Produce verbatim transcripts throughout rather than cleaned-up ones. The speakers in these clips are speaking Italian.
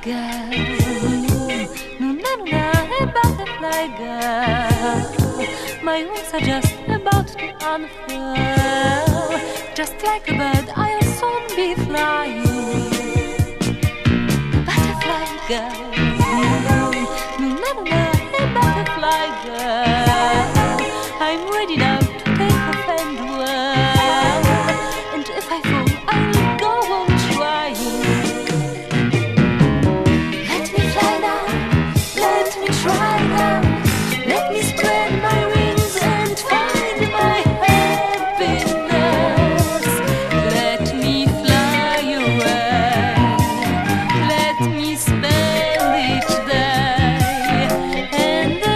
girl, Nuna Nuna, a butterfly girl. My wings are just about to unfurl. Just like a bird, I'll soon be flying. Butterfly girl, Nuna Nuna, a butterfly girl. I'm ready now to take off and whirl. And if I fall, I'll go on trying. Let me fly now, let me try now. Let me spread my wings and find my happiness. Let me fly away, let me spend each day in the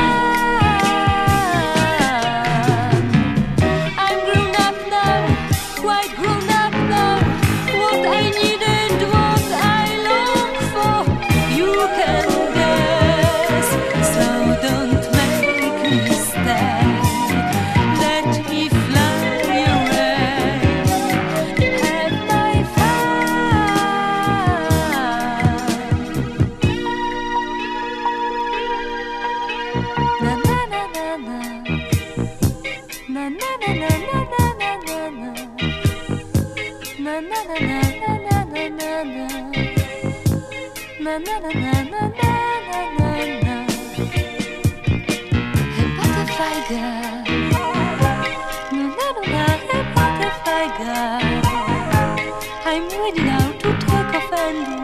sun. I'm grown up now, quite grown up now. What I need and what I long for, you can guess. So don't make me stay. Let me fly away, have my fun. Na na na na na, na na na na na na na na, na na na na na na na na, na na na na na na na na. Hey butterfly girl, Nuna Nuna, hey butterfly girl. I'm ready now to take off and